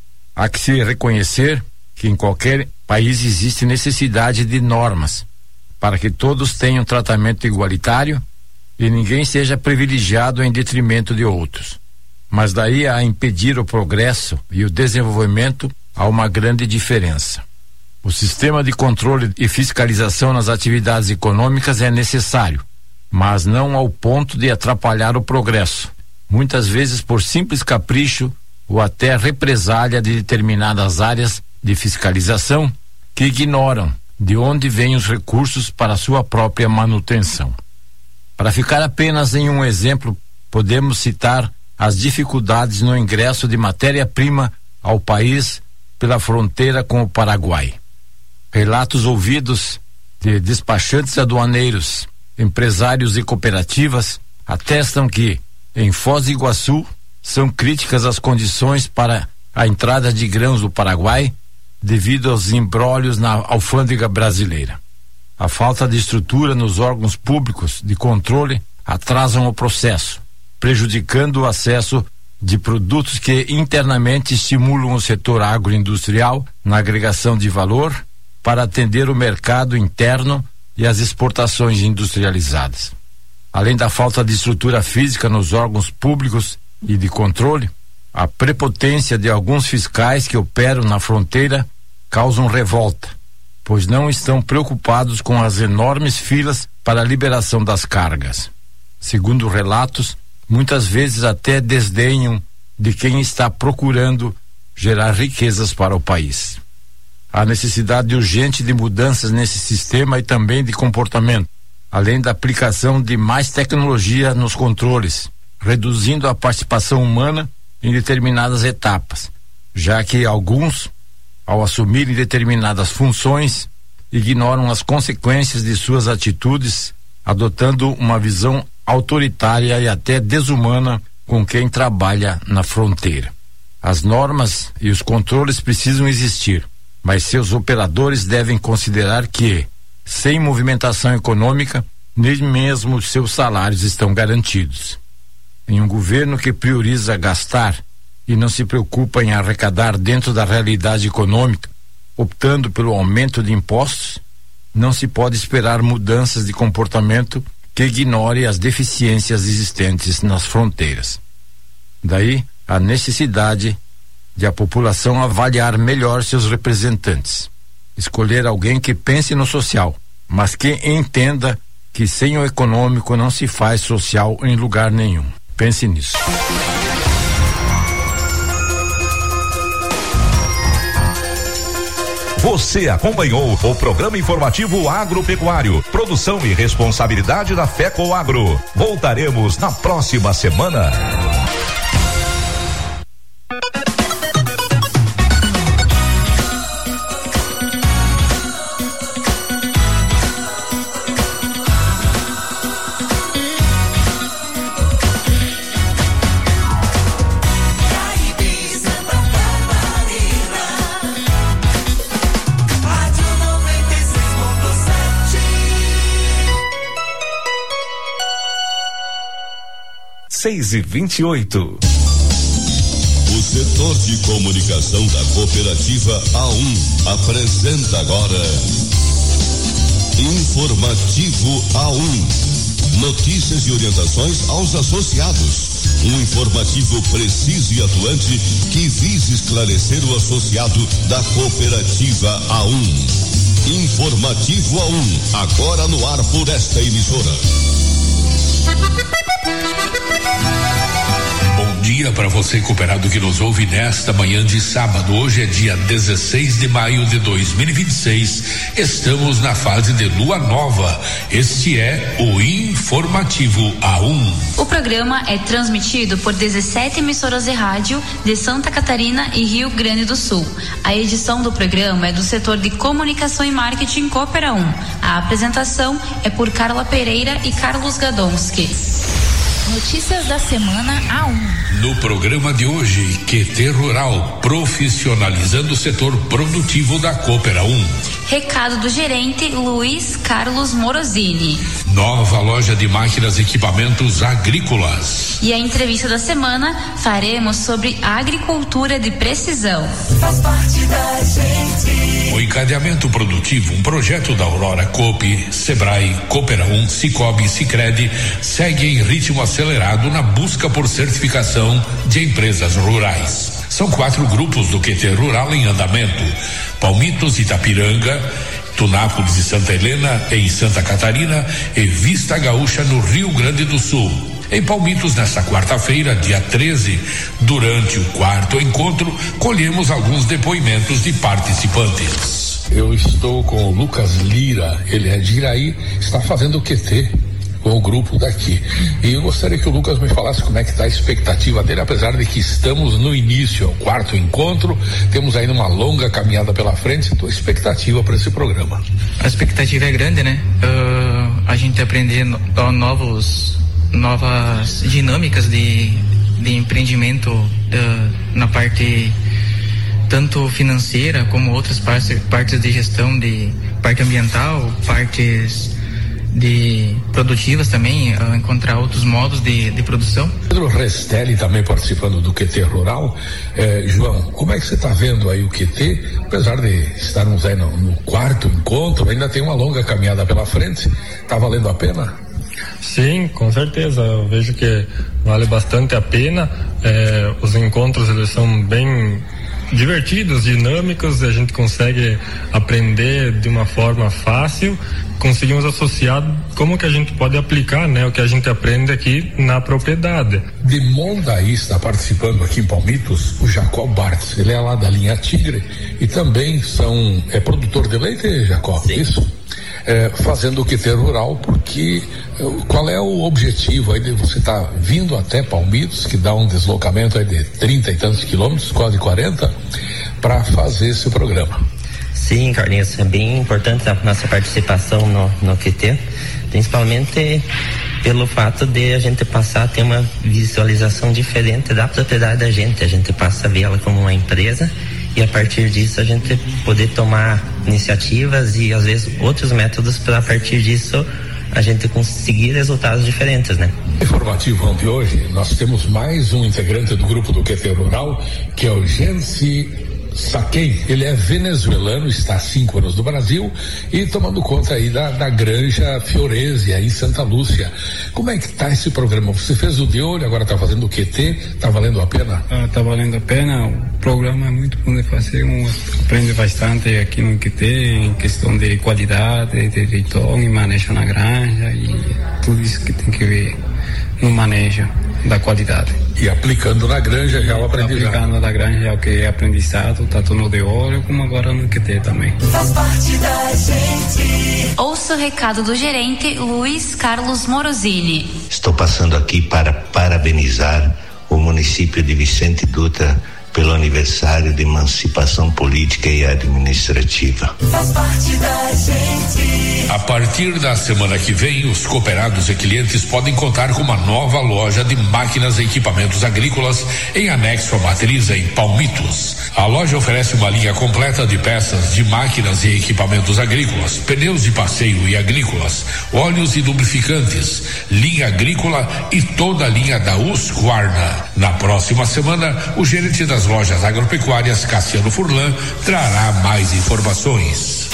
Há que se reconhecer que em qualquer país existe necessidade de normas para que todos tenham tratamento igualitário e ninguém seja privilegiado em detrimento de outros. Mas daí a impedir o progresso e o desenvolvimento há uma grande diferença. O sistema de controle e fiscalização nas atividades econômicas é necessário, mas não ao ponto de atrapalhar o progresso, muitas vezes por simples capricho ou até represália de determinadas áreas de fiscalização que ignoram de onde vêm os recursos para sua própria manutenção. Para ficar apenas em um exemplo, podemos citar as dificuldades no ingresso de matéria-prima ao país pela fronteira com o Paraguai. Relatos ouvidos de despachantes aduaneiros, empresários e cooperativas atestam que, em Foz do Iguaçu, são críticas as condições para a entrada de grãos do Paraguai devido aos embrólios na alfândega brasileira. A falta de estrutura nos órgãos públicos de controle atrasam o processo, prejudicando o acesso de produtos que internamente estimulam o setor agroindustrial na agregação de valor para atender o mercado interno e as exportações industrializadas. Além da falta de estrutura física nos órgãos públicos e de controle, a prepotência de alguns fiscais que operam na fronteira causam revolta, pois não estão preocupados com as enormes filas para a liberação das cargas. Segundo relatos, muitas vezes até desdenham de quem está procurando gerar riquezas para o país. Há necessidade urgente de mudanças nesse sistema e também de comportamento, além da aplicação de mais tecnologia nos controles, reduzindo a participação humana em determinadas etapas, já que alguns, ao assumirem determinadas funções, ignoram as consequências de suas atitudes, adotando uma visão autoritária e até desumana com quem trabalha na fronteira. As normas e os controles precisam existir, mas seus operadores devem considerar que, sem movimentação econômica, nem mesmo seus salários estão garantidos. Em um governo que prioriza gastar e não se preocupa em arrecadar dentro da realidade econômica, optando pelo aumento de impostos, não se pode esperar mudanças de comportamento que ignore as deficiências existentes nas fronteiras. Daí a necessidade de a população avaliar melhor seus representantes, escolher alguém que pense no social, mas que entenda que sem o econômico não se faz social em lugar nenhum. Pense nisso. Você acompanhou o programa informativo agropecuário, produção e responsabilidade da FECO Agro. Voltaremos na próxima semana. Seis e 28. O setor de comunicação da cooperativa A1 apresenta agora Informativo A1. Notícias e orientações aos associados. Um informativo preciso e atuante que visa esclarecer o associado da cooperativa A1. Informativo A1, agora no ar por esta emissora. Bom dia para você, cooperado que nos ouve nesta manhã de sábado. Hoje é dia 16 de maio de 2026. Estamos na fase de lua nova. Este é o Informativo A1. O programa é transmitido por 17 emissoras de rádio de Santa Catarina e Rio Grande do Sul. A edição do programa é do setor de comunicação e marketing Coopera 1. A apresentação é por Carla Pereira e Carlos Gadonski. Notícias da semana A1. No programa de hoje, QT Rural, profissionalizando o setor produtivo da Coopera 1. Recado do gerente Luiz Carlos Morosini. Nova loja de máquinas e equipamentos agrícolas. E a entrevista da semana faremos sobre agricultura de precisão. Faz parte da gente. O encadeamento produtivo, um projeto da Aurora Coop, Sebrae, Coopera 1, Cicobi e Sicredi, segue em ritmo acelerado na busca por certificação de empresas rurais. São 4 grupos do QT Rural em andamento: Palmitos, Itapiranga, Tunápolis e Santa Helena em Santa Catarina e Vista Gaúcha no Rio Grande do Sul. Em Palmitos, nesta quarta-feira, dia 13, durante o 4º encontro, colhemos alguns depoimentos de participantes. Eu estou com o Lucas Lira, ele é de Iraí, está fazendo o QT com o grupo daqui. E eu gostaria que o Lucas me falasse como é que está a expectativa dele, apesar de que estamos no início, é o 4º encontro, temos ainda uma longa caminhada pela frente. Tua expectativa para esse programa? A expectativa é grande, né? A gente aprender novas dinâmicas de empreendimento na parte tanto financeira como outras partes de gestão, de parte ambiental, partes de produtivas também, encontrar outros modos de produção. Pedro Restelli também participando do QT Rural. João, como é que você está vendo aí o QT? Apesar de estarmos aí no 4º encontro, ainda tem uma longa caminhada pela frente. Está valendo a pena? Sim, com certeza. Eu vejo que vale bastante a pena. Os encontros, eles são bem divertidos, dinâmicos, a gente consegue aprender de uma forma fácil, conseguimos associar como que a gente pode aplicar, né, o que a gente aprende aqui na propriedade. De Mondaí está participando aqui em Palmitos o Jacó Bartz, ele é lá da linha Tigre e também é produtor de leite, Jacó, isso? Fazendo o QT Rural, porque qual é o objetivo aí de você estar vindo até Palmitos, que dá um deslocamento aí de 30 e tantos quilômetros, quase 40, para fazer esse programa? Sim, Carlinhos, é bem importante a nossa participação no QT, principalmente pelo fato de a gente passar a ter uma visualização diferente da propriedade da gente. A gente passa a vê-la como uma empresa e a partir disso a gente poder tomar iniciativas e às vezes outros métodos para a partir disso a gente conseguir resultados diferentes, né? Informativo de hoje, nós temos mais um integrante do grupo do QT Rural, que é o Gensi Saquei. Ele é venezuelano, está há 5 anos no Brasil e tomando conta aí da Granja Fioresia em Santa Lúcia. Como é que tá esse programa? Você fez o de olho, agora está fazendo o QT, tá valendo a pena? Tá valendo a pena, o programa é muito bom de fazer, aprende bastante aqui no QT em questão de qualidade, de tom e manejo na granja e tudo isso que tem que ver no manejo da qualidade. E aplicando na granja já o aprendizado. Aplicando na granja já o que é aprendizado, tanto no de óleo como agora no QT também. Faz parte da gente. Ouça o recado do gerente Luiz Carlos Morosini. Estou passando aqui para parabenizar o município de Vicente Dutra pelo aniversário de emancipação política e administrativa. Faz parte da gente. A partir da semana que vem, os cooperados e clientes podem contar com uma nova loja de máquinas e equipamentos agrícolas em anexo à matriz em Palmitos. A loja oferece uma linha completa de peças de máquinas e equipamentos agrícolas, pneus de passeio e agrícolas, óleos e lubrificantes, linha agrícola e toda a linha da Husqvarna. Na próxima semana, o gerente das lojas agropecuárias, Cassiano Furlan, trará mais informações.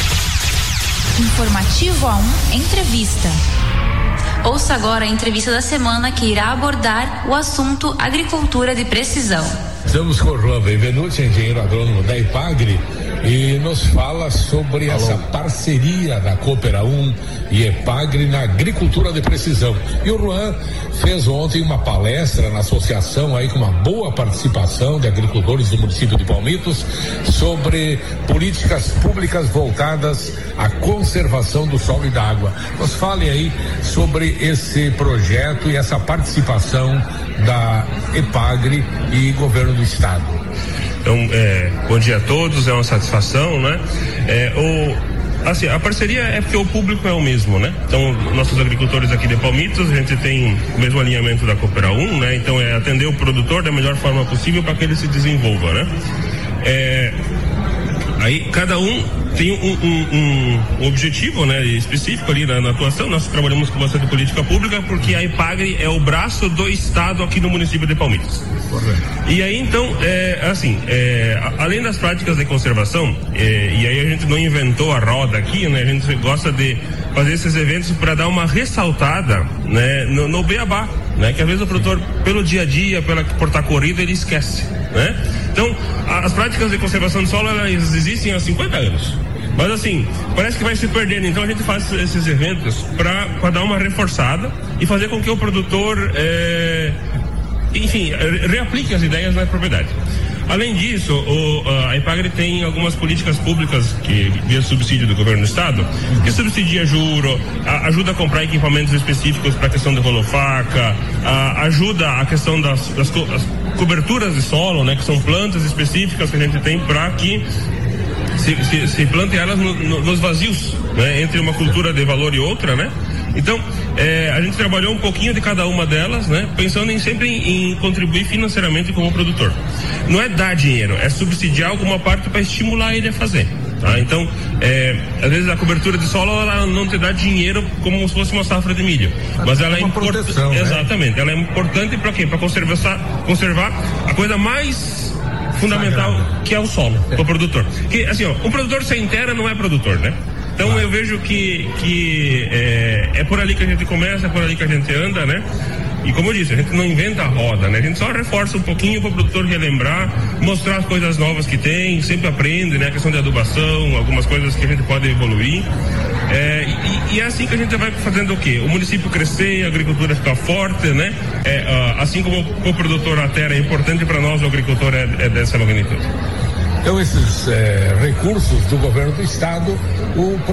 Informativo A1 Entrevista. Ouça agora a entrevista da semana que irá abordar o assunto agricultura de precisão. Estamos com o João Benvenuti, engenheiro agrônomo da Ipagre. e nos fala sobre essa parceria da Coopera 1 e EPAGRE na agricultura de precisão. E o Juan fez ontem uma palestra na associação aí com uma boa participação de agricultores do município de Palmitos sobre políticas públicas voltadas à conservação do solo e da água. Nos fale aí sobre esse projeto e essa participação da EPAGRE e governo do estado. Então, bom dia a todos, é uma satisfação, né? Assim, a parceria é porque o público é o mesmo, né? Então, nossos agricultores aqui de Palmitos, a gente tem o mesmo alinhamento da Coopera 1, né? Então, é atender o produtor da melhor forma possível para que ele se desenvolva, né? Aí, cada um tem um objetivo, né, específico ali na atuação. Nós trabalhamos com bastante política pública porque a EPAGRE é o braço do Estado aqui no município de Palmitos. E aí, então, além das práticas de conservação, e aí a gente não inventou a roda aqui, né? A gente gosta de fazer esses eventos para dar uma ressaltada, né, no beabá, né? Que às vezes o produtor, pelo dia a dia, por estar corrido, ele esquece, né? Então, as práticas de conservação do solo, elas existem há 50 anos. Mas assim, parece que vai se perdendo. Então a gente faz esses eventos para dar uma reforçada e fazer com que o produtor, reaplique as ideias na propriedade. Além disso, a EPAGRE tem algumas políticas públicas que via subsídio do governo do estado, que subsidia juro, ajuda a comprar equipamentos específicos para a questão de rolofaca, ajuda a questão das coberturas de solo, né, que são plantas específicas que a gente tem para que se plante elas nos vazios, né, entre uma cultura de valor e outra, né? Então, a gente trabalhou um pouquinho de cada uma delas, né? Pensando sempre em contribuir financeiramente como produtor. Não é dar dinheiro, é subsidiar alguma parte para estimular ele a fazer. Tá? Então, às vezes a cobertura de solo, ela não te dá dinheiro como se fosse uma safra de milho. Mas ela é importante. Né? Exatamente, ela é importante para quê? Para conservar a coisa mais fundamental, que é o solo, para o produtor. Que, assim, um produtor sem terra não é produtor, né? Então eu vejo que é por ali que a gente começa, é por ali que a gente anda, né? E como eu disse, a gente não inventa a roda, né? A gente só reforça um pouquinho para o produtor relembrar, mostrar as coisas novas que tem, sempre aprende, né? A questão de adubação, algumas coisas que a gente pode evoluir. E é assim que a gente vai fazendo o quê? O município crescer, a agricultura ficar forte, né? Assim como o produtor a terra é importante para nós, o agricultor é dessa magnitude. Então, esses recursos do governo do estado, o